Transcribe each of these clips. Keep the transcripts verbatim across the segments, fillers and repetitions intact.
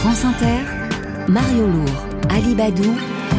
France Inter, Marion Lourd, Ali Badou,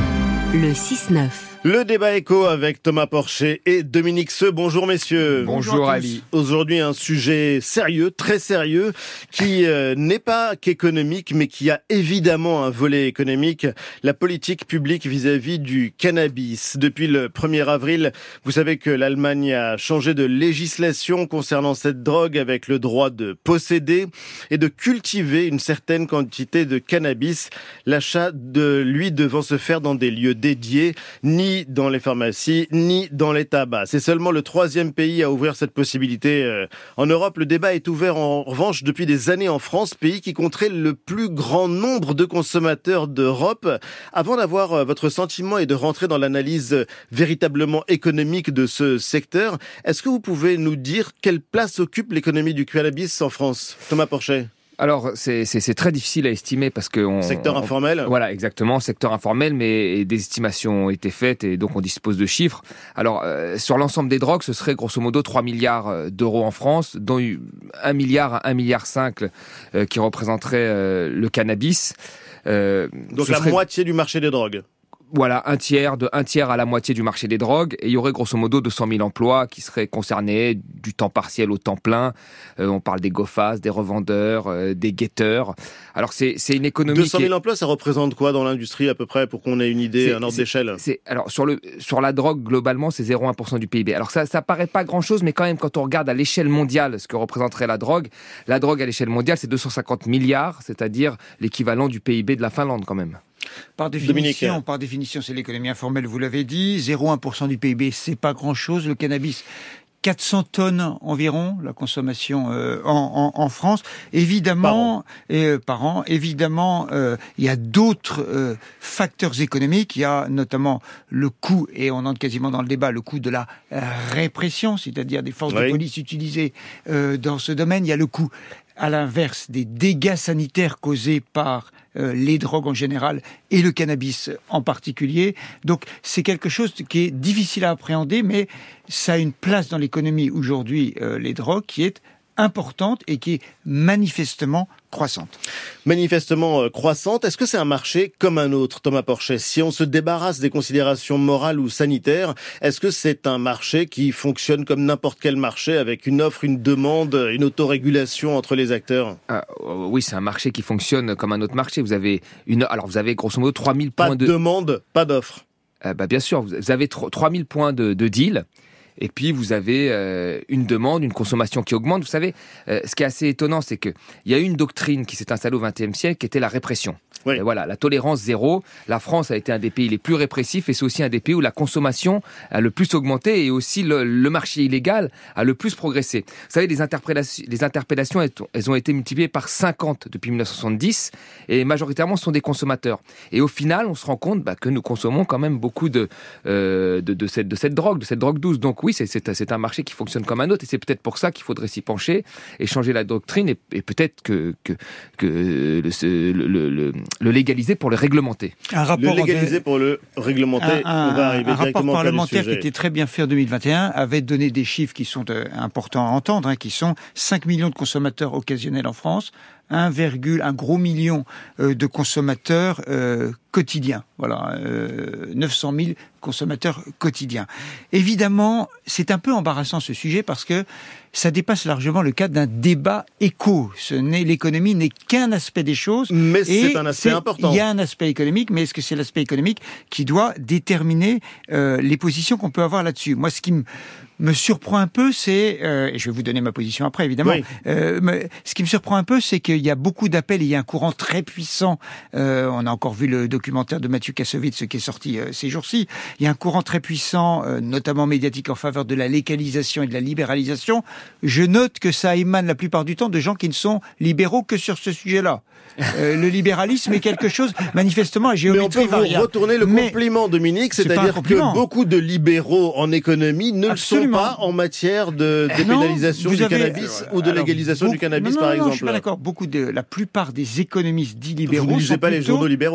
le six neuf. Le débat éco avec Thomas Porcher et Dominique Seux. Bonjour messieurs. Bonjour Ali. Aujourd'hui un sujet sérieux, très sérieux, qui euh, n'est pas qu'économique, mais qui a évidemment un volet économique. La politique publique vis-à-vis du cannabis. Depuis le premier avril, vous savez que l'Allemagne a changé de législation concernant cette drogue avec le droit de posséder et de cultiver une certaine quantité de cannabis. L'achat de lui devant se faire dans des lieux dédiés, ni dans les pharmacies, ni dans les tabacs. C'est seulement le troisième pays à ouvrir cette possibilité euh, en Europe. Le débat est ouvert en revanche depuis des années en France, pays qui compterait le plus grand nombre de consommateurs d'Europe. Avant d'avoir euh, votre sentiment et de rentrer dans l'analyse euh, véritablement économique de ce secteur, est-ce que vous pouvez nous dire quelle place occupe l'économie du cannabis en France ? Thomas Porcher. Alors, c'est, c'est, c'est très difficile à estimer parce que... On, secteur on, informel. Voilà, exactement, secteur informel, mais des estimations ont été faites et donc on dispose de chiffres. Alors, euh, sur l'ensemble des drogues, ce serait grosso modo trois milliards d'euros en France, dont un milliard à un virgule cinq milliard euh, qui représenterait euh, le cannabis. Euh, donc la serait... moitié du marché des drogues. Voilà, un tiers, de un tiers à la moitié du marché des drogues. Et il y aurait grosso modo deux cent mille emplois qui seraient concernés du temps partiel au temps plein. Euh, on parle des GOFAS, des revendeurs, euh, des guetteurs. Alors c'est, c'est une économie deux cent mille qui est... emplois, ça représente quoi dans l'industrie à peu près pour qu'on ait une idée, c'est, un ordre c'est, d'échelle c'est, Alors sur, le, sur la drogue, globalement, c'est zéro virgule un pour cent du P I B. Alors ça, ça paraît pas grand-chose, mais quand même, quand on regarde à l'échelle mondiale ce que représenterait la drogue, la drogue à l'échelle mondiale, c'est deux cent cinquante milliards, c'est-à-dire l'équivalent du P I B de la Finlande quand même. Par définition, par définition, c'est l'économie informelle, vous l'avez dit. zéro virgule un pour cent du P I B, c'est pas grand-chose. Le cannabis, quatre cents tonnes environ, la consommation euh, en, en, en France. Évidemment, par an. Et, euh, par an, évidemment, euh, il y a d'autres euh, facteurs économiques. Il y a notamment le coût, et on entre quasiment dans le débat, le coût de la répression, c'est-à-dire des forces oui. de police utilisées euh, dans ce domaine. Il y a le coût, à l'inverse, des dégâts sanitaires causés par euh, les drogues en général et le cannabis en particulier. Donc c'est quelque chose qui est difficile à appréhender, mais ça a une place dans l'économie aujourd'hui, euh, les drogues, qui est importante et qui est manifestement croissante. Manifestement euh, croissante. Est-ce que c'est un marché comme un autre, Thomas Porcher ? Si on se débarrasse des considérations morales ou sanitaires, est-ce que c'est un marché qui fonctionne comme n'importe quel marché avec une offre, une demande, une autorégulation entre les acteurs ? Ah, oui, c'est un marché qui fonctionne comme un autre marché. Vous avez une, alors vous avez grosso modo trois mille points de... Pas de demande, pas d'offre. Euh, bah bien sûr, vous avez trois mille points de, de deal. Et puis vous avez euh, une demande, une consommation qui augmente. Vous savez, euh, ce qui est assez étonnant, c'est que il y a eu une doctrine qui s'est installée au vingtième siècle, qui était la répression. Oui. Et voilà, la tolérance zéro. La France a été un des pays les plus répressifs et c'est aussi un des pays où la consommation a le plus augmenté et aussi le, le marché illégal a le plus progressé. Vous savez, les interpellations, les interpellations, elles ont été multipliées par cinquante depuis dix-neuf cent soixante-dix et majoritairement ce sont des consommateurs. Et au final, on se rend compte bah, que nous consommons quand même beaucoup de, euh, de, de, cette, de cette drogue, de cette drogue douce. Donc oui, c'est, c'est, c'est un marché qui fonctionne comme un autre et c'est peut-être pour ça qu'il faudrait s'y pencher et changer la doctrine et, et peut-être que, que, que le, le, le, le légaliser pour le réglementer. Un rapport le légaliser de... pour le réglementer, un, on va arriver un directement rapport parlementaire qui était très bien fait en deux mille vingt et un avait donné des chiffres qui sont euh, importants à entendre, hein, qui sont cinq millions de consommateurs occasionnels en France, un, un gros million euh, de consommateurs euh, quotidiens. Voilà, euh, neuf cent mille consommateurs quotidiens. Évidemment, c'est un peu embarrassant ce sujet parce que ça dépasse largement le cadre d'un débat éco. Ce n'est, l'économie n'est qu'un aspect des choses. Mais c'est un aspect c'est, important. Il y a un aspect économique, mais est-ce que c'est l'aspect économique qui doit déterminer euh, les positions qu'on peut avoir là-dessus ? Moi, ce qui me, me surprend un peu, c'est, euh, et je vais vous donner ma position après, évidemment, oui. euh, mais, ce qui me surprend un peu, c'est qu'il y a beaucoup d'appels, et il y a un courant très puissant, euh, on a encore vu le documentaire de Mathieu Kassovitz qui est sorti euh, ces jours-ci, il y a un courant très puissant, euh, notamment médiatique, en faveur de la légalisation et de la libéralisation. Je note que ça émane la plupart du temps de gens qui ne sont libéraux que sur ce sujet-là. Euh, le libéralisme est quelque chose, manifestement, à géométrie variable. Mais on peut vous retourner le Mais compliment, Dominique, c'est-à-dire que beaucoup de libéraux en économie ne Absolument. le sont pas en matière de dépénalisation du avez, cannabis alors, ou de légalisation beaucoup, du cannabis, non, non, par non, exemple. Non, je suis pas d'accord. Beaucoup de, la plupart des économistes dits libéraux. Vous ne lisez pas plutôt... les journaux libéraux, alors ?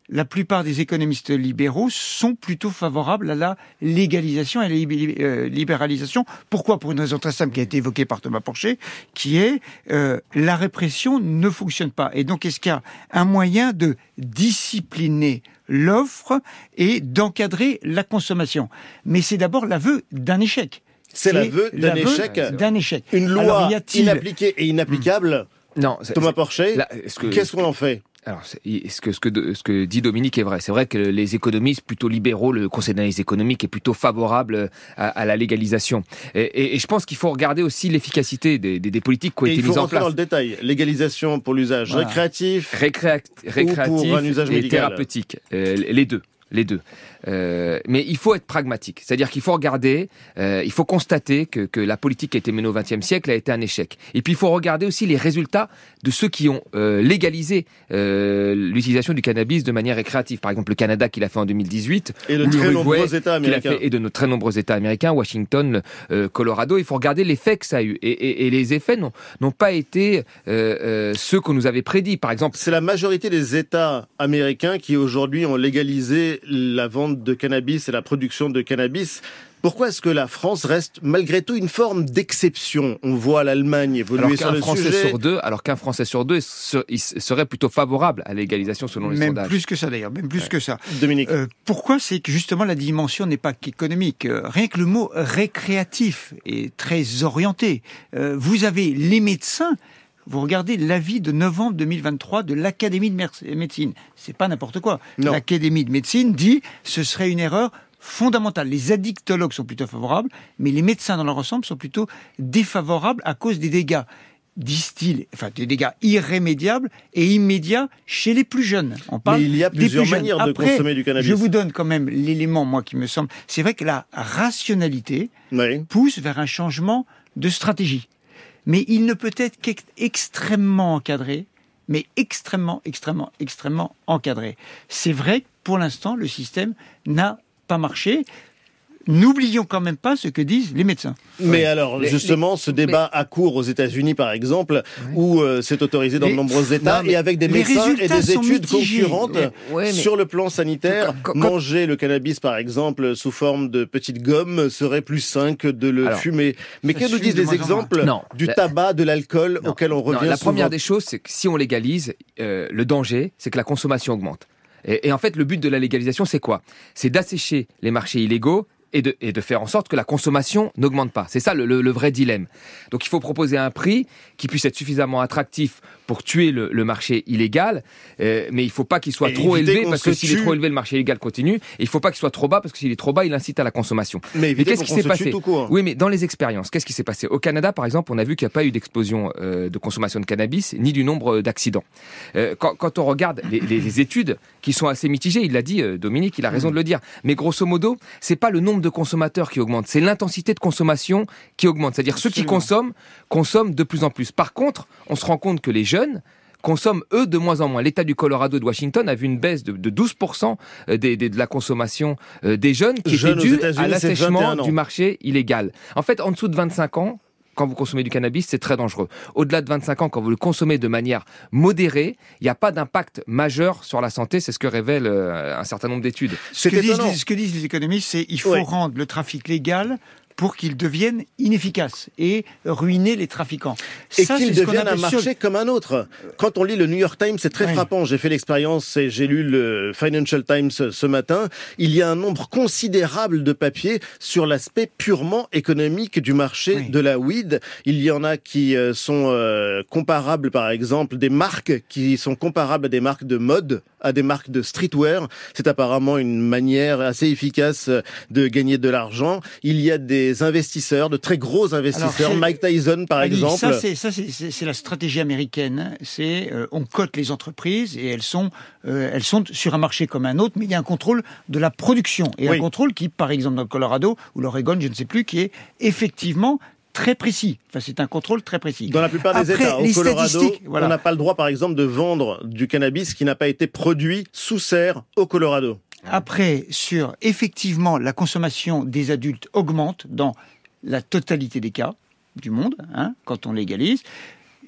la plupart des économistes libéraux sont plutôt favorables à la légalisation et à la euh, libéralisation. Pourquoi ? Pour une raison très simple qui a été évoquée par Thomas Porcher, qui est euh, la répression ne fonctionne pas. Et donc, est-ce qu'il y a un moyen de discipliner l'offre et d'encadrer la consommation ? Mais c'est d'abord l'aveu d'un échec. C'est, c'est l'aveu d'un l'aveu échec. D'un échec. Une loi Alors, inappliquée et inapplicable. Mmh. Non, Thomas Porcher, là, que, qu'est-ce qu'on en fait ? Alors, ce que, ce, que, ce que dit Dominique est vrai. C'est vrai que les économistes plutôt libéraux, le Conseil d'analyse économique est plutôt favorable à, à la légalisation. Et, et, et je pense qu'il faut regarder aussi l'efficacité des, des, des politiques qui ont et été mises en place. Il faut rentrer dans le détail. Légalisation pour l'usage voilà. récréatif, Récréa- récréatif ou pour un usage et médical. thérapeutique. Euh, les deux. Les deux. Euh, mais il faut être pragmatique. C'est-à-dire qu'il faut regarder, euh, il faut constater que, que la politique qui a été menée au vingtième siècle a été un échec. Et puis il faut regarder aussi les résultats de ceux qui ont euh, légalisé euh, l'utilisation du cannabis de manière récréative. Par exemple, le Canada qui l'a fait en deux mille dix-huit. Et de très nombreux États américains. Fait, et de nos très nombreux États américains, Washington, euh, Colorado. Il faut regarder l'effet que ça a eu. Et, et, et les effets n'ont, n'ont pas été euh, euh, ceux qu'on nous avait prédits. Par exemple, c'est la majorité des États américains qui aujourd'hui ont légalisé la vente de cannabis et la production de cannabis. Pourquoi est-ce que la France reste malgré tout une forme d'exception ? On voit l'Allemagne évoluer sur le Français sujet. Sur deux, alors qu'un Français sur deux il serait plutôt favorable à la légalisation selon les même sondages. Même plus que ça d'ailleurs, même plus ouais. que ça. Dominique. Euh, pourquoi ? C'est que justement la dimension n'est pas qu'économique. Euh, rien que le mot récréatif est très orienté. Euh, vous avez les médecins. Vous regardez l'avis de novembre deux mille vingt-trois de l'Académie de médecine. C'est pas n'importe quoi. Non. L'Académie de médecine dit ce serait une erreur fondamentale. Les addictologues sont plutôt favorables, mais les médecins dans leur ensemble sont plutôt défavorables à cause des dégâts, disent-ils, enfin des dégâts irrémédiables et immédiats chez les plus jeunes. On parle mais il y a plusieurs des manières de Après, consommer du cannabis. Je vous donne quand même l'élément, moi, qui me semble. C'est vrai que la rationalité oui. pousse vers un changement de stratégie. Mais il ne peut être qu'extrêmement encadré, mais extrêmement, extrêmement, extrêmement encadré. C'est vrai que pour l'instant, le système n'a pas marché. N'oublions quand même pas ce que disent les médecins. Mais ouais. alors, les, justement, les, ce débat mais... a cours aux États-Unis, par exemple, ouais. où euh, c'est autorisé dans les... de nombreux États, non, et avec des médecins et des études concurrentes mais... ouais, mais... sur le plan sanitaire. Quand, quand... Manger le cannabis, par exemple, sous forme de petites gommes, serait plus sain que de le alors, fumer. Mais que nous disent les exemples non, du la... tabac, de l'alcool, non, auquel on revient non, La souvent. Première des choses, c'est que si on légalise, euh, le danger, c'est que la consommation augmente. Et, et en fait, le but de la légalisation, c'est quoi ? C'est d'assécher les marchés illégaux Et de, et de faire en sorte que la consommation n'augmente pas. C'est ça le, le, le vrai dilemme. Donc il faut proposer un prix qui puisse être suffisamment attractif pour tuer le, le marché illégal, euh, mais il ne faut pas qu'il soit et trop élevé, parce que s'il tue... est trop élevé, le marché illégal continue, et il ne faut pas qu'il soit trop bas, parce que s'il est trop bas, il incite à la consommation. Mais, mais qu'est-ce qui s'est passé ? Oui, mais dans les expériences, qu'est-ce qui s'est passé ? Au Canada, par exemple, on a vu qu'il n'y a pas eu d'explosion euh, de consommation de cannabis, ni du nombre d'accidents. Euh, quand, quand on regarde les, les, les études, qui sont assez mitigées, il l'a dit, euh, Dominique, il a raison mmh. de le dire, mais grosso modo, c'est pas le nombre de consommateurs qui augmente, c'est l'intensité de consommation qui augmente. C'est-à-dire Absolument. Ceux qui consomment, consomment de plus en plus. Par contre, on se rend compte que les jeunes consomment, eux, de moins en moins. L'État du Colorado de Washington a vu une baisse de, de douze pour cent des, des, de la consommation des jeunes qui jeunes était due à l'assèchement du marché illégal. En fait, en dessous de vingt-cinq ans, quand vous consommez du cannabis, c'est très dangereux. Au-delà de vingt-cinq ans, quand vous le consommez de manière modérée, il n'y a pas d'impact majeur sur la santé. C'est ce que révèlent euh, un certain nombre d'études. Ce que, disent, ce que disent les économistes, c'est qu'il faut oui. rendre le trafic légal pour qu'il devienne inefficace et ruiner les trafiquants. Et ça, qu'il devienne un marché sur... comme un autre. Quand on lit le New York Times, c'est très oui. frappant. J'ai fait l'expérience et j'ai lu le Financial Times ce matin. Il y a un nombre considérable de papiers sur l'aspect purement économique du marché oui. de la weed. Il y en a qui sont euh, comparables, par exemple, des marques qui sont comparables à des marques de mode, à des marques de streetwear. C'est apparemment une manière assez efficace de gagner de l'argent. Il y a des investisseurs, de très gros investisseurs, Alors, Mike Tyson par Ali, exemple. Ça, c'est, ça c'est, c'est, c'est la stratégie américaine. C'est euh, on cote les entreprises et elles sont, euh, elles sont sur un marché comme un autre, mais il y a un contrôle de la production et oui. un contrôle qui, par exemple, dans le Colorado ou l'Oregon, je ne sais plus, qui est effectivement très précis. Enfin, c'est un contrôle très précis. Dans la plupart des Après, États, au Colorado, voilà. on n'a pas le droit, par exemple, de vendre du cannabis qui n'a pas été produit sous serre au Colorado. Après, sur effectivement la consommation des adultes augmente dans la totalité des cas du monde, hein, quand on légalise.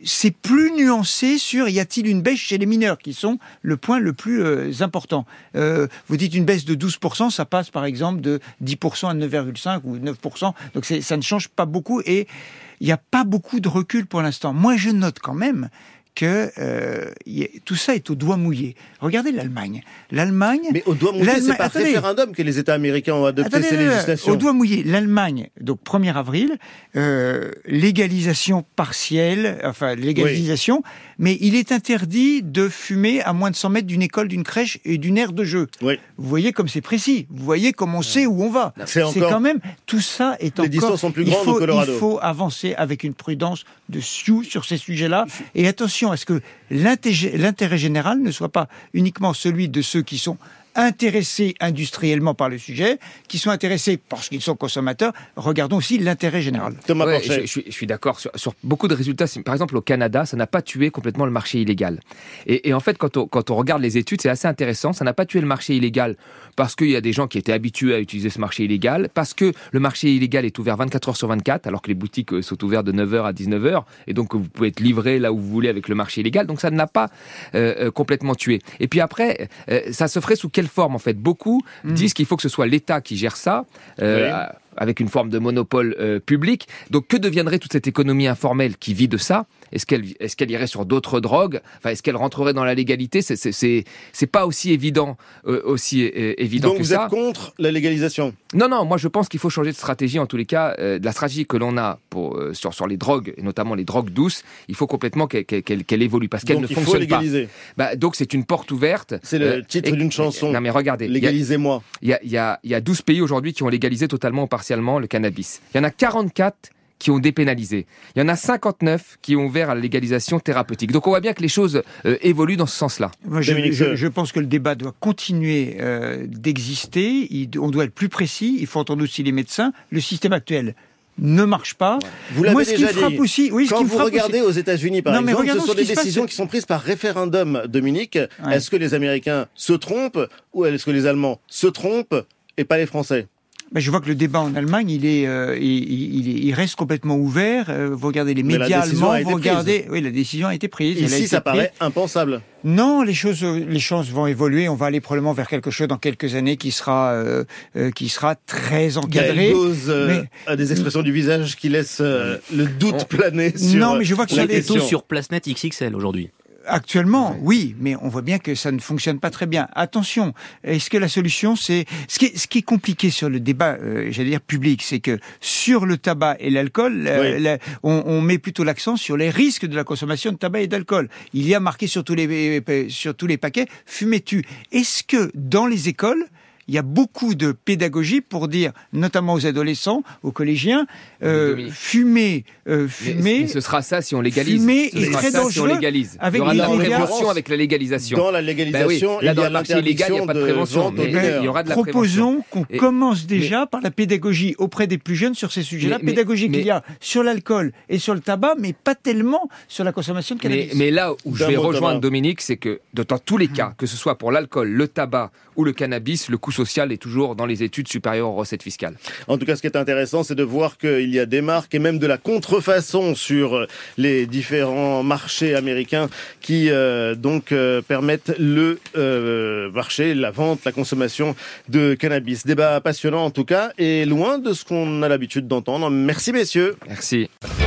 c'est plus nuancé sur y a-t-il une baisse chez les mineurs, qui sont le point le plus euh, important. Euh, vous dites une baisse de douze pour cent, ça passe par exemple de dix pour cent à neuf virgule cinq ou neuf pour cent, donc c'est, ça ne change pas beaucoup et il n'y a pas beaucoup de recul pour l'instant. Moi, je note quand même que euh, y a, tout ça est au doigt mouillé. Regardez l'Allemagne. L'Allemagne... Mais au doigt mouillé, c'est par attendez, référendum que les États américains ont adopté attendez, ces législations. Au doigt mouillé, l'Allemagne, donc premier avril, euh, légalisation partielle, enfin légalisation, oui. Mais il est interdit de fumer à moins de cent mètres d'une école, d'une crèche et d'une aire de jeu. Oui. Vous voyez comme c'est précis. Vous voyez comme on sait où on va. C'est, c'est encore... quand même... Tout ça est les encore... Les distances sont plus grandes faut, au Colorado. Il faut avancer avec une prudence de sioux sur ces sujets-là. Et attention à ce que l'intérêt, l'intérêt général ne soit pas uniquement celui de ceux qui sont intéressés industriellement par le sujet, qui sont intéressés parce qu'ils sont consommateurs. Regardons aussi l'intérêt général. Thomas ouais, Porcher. Je, je, suis, je suis d'accord sur, sur beaucoup de résultats. Par exemple, au Canada, ça n'a pas tué complètement le marché illégal. Et, et en fait, quand on, quand on regarde les études, c'est assez intéressant. Ça n'a pas tué le marché illégal parce qu'il y a des gens qui étaient habitués à utiliser ce marché illégal, parce que le marché illégal est ouvert vingt-quatre heures sur vingt-quatre, alors que les boutiques sont ouvertes de neuf heures à dix-neuf heures, et donc vous pouvez être livré là où vous voulez avec le marché illégal. Donc ça ne l'a pas euh, complètement tué. Et puis après, euh, ça se ferait sous quelle forme en fait ? Beaucoup mmh. disent qu'il faut que ce soit l'État qui gère ça. Euh, oui. Avec une forme de monopole euh, public. Donc, que deviendrait toute cette économie informelle qui vit de ça ? Est-ce qu'elle, est-ce qu'elle irait sur d'autres drogues ? Enfin, est-ce qu'elle rentrerait dans la légalité ? c'est, c'est, c'est, c'est pas aussi évident, euh, aussi euh, évident Donc que ça. Donc, vous êtes contre la légalisation ? Non, non. Moi, je pense qu'il faut changer de stratégie. En tous les cas, euh, de la stratégie que l'on a pour euh, sur sur les drogues, et notamment les drogues douces, il faut complètement qu'elle, qu'elle, qu'elle évolue parce qu'elle donc, ne fonctionne pas. Bah, donc, c'est une porte ouverte. C'est le euh, titre et, d'une chanson. Non, mais regardez. Légalisez-moi. Il y a, il y a, il y a douze pays aujourd'hui qui ont légalisé totalement ou partiellement le cannabis. Il y en a quarante-quatre qui ont dépénalisé. Il y en a cinquante-neuf qui ont ouvert à la légalisation thérapeutique. Donc on voit bien que les choses euh, évoluent dans ce sens-là. Moi, je, je, je pense que le débat doit continuer euh, d'exister. Il, on doit être plus précis. Il faut entendre aussi les médecins. Le système actuel ne marche pas. Vous l'avez Moi, ce déjà qui me frappe dit. aussi, oui, Quand ce qui vous me regardez aussi... aux États-Unis, par non, exemple, ce sont ce des qui décisions passe... qui sont prises par référendum, Dominique. Ouais. Est-ce que les Américains se trompent ou est-ce que les Allemands se trompent et pas les Français ? Ben, je vois que le débat en Allemagne, il est, euh, il, il, il reste complètement ouvert. Euh, vous regardez les médias allemands, vous regardez, prise. oui, la décision a été prise. Ici, elle a été ça prise. paraît impensable. Non, les choses, les choses vont évoluer. On va aller probablement vers quelque chose dans quelques années qui sera, euh, euh, qui sera très encadré. Il pose euh, mais... à des expressions du visage qui laissent euh, le doute planer sur. Non, mais je vois que on est plutôt sur PlaceNet X X L aujourd'hui. Actuellement, oui, mais on voit bien que ça ne fonctionne pas très bien. Attention, est-ce que la solution, c'est ce qui est, ce qui est compliqué sur le débat, euh, j'allais dire public, c'est que sur le tabac et l'alcool, euh, oui. la, on, on met plutôt l'accent sur les risques de la consommation de tabac et d'alcool. Il y a marqué sur tous les sur tous les paquets fumez-tu. Est-ce que dans les écoles il y a beaucoup de pédagogie pour dire, notamment aux adolescents, aux collégiens, euh, fumer, euh, fumer. Mais, mais ce sera ça si on légalise. Fumer ce est très dangereux. Si on légalise. Avec il y aura de la les prévention avec la légalisation. Dans la légalisation, ben oui. Là, il dans y a le marché illégal, il n'y a pas de prévention. Mais il y aura de la Proposons prévention. qu'on Et, commence déjà mais, par la pédagogie auprès des plus jeunes sur ces sujets-là. Mais, pédagogie mais, qu'il y a sur l'alcool et sur le tabac, mais pas tellement sur la consommation de cannabis. Mais, mais là où je vais rejoindre Dominique, c'est que dans tous les cas, Mmh. que ce soit pour l'alcool, le tabac ou le cannabis, le coût social est toujours dans les études supérieures aux recettes fiscales. En tout cas, ce qui est intéressant, c'est de voir qu'il y a des marques et même de la contrefaçon sur les différents marchés américains qui euh, donc euh, permettent le euh, marché, la vente, la consommation de cannabis. Débat passionnant en tout cas et loin de ce qu'on a l'habitude d'entendre. Merci messieurs. Merci.